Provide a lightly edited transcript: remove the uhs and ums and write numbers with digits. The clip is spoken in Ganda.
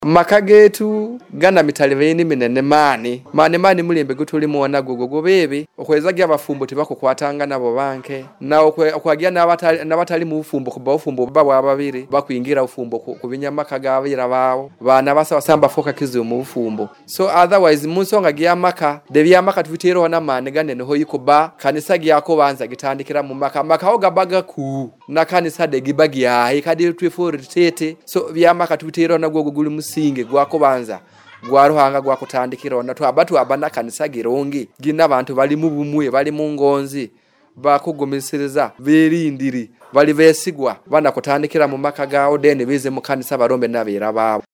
Maka getu gana mitaliveni minene mani mulembe gutuli muona gogo bebe okweza abafumbo tebakukwatanga nabo banke na okwagia nabatali mu bufumbo kuba bufumbo babo ababiri bakwingira ufumbo kubinyamaka gabira bawo bana basamba foka kizu mu bufumbo. So otherwise munsonga gyamaka debyamaka tubitero na mane ganene ho yikuba kanisa gyako banza gitandikira mu maka ho gabaga ku na kanisa de gibagi yahi kadi twefore tete. So byamaka tubitero na gogo guli singe gwako banza gwaruhanga gwakutandikira ona twabatu abana kanisa girongi gina abantu bali mu bumwe bali mu ngonzi bakugumisiriza berindiri bali besigwa bana kutandikira mu maka gawo dene bize mu kanisa barombe nabera babo.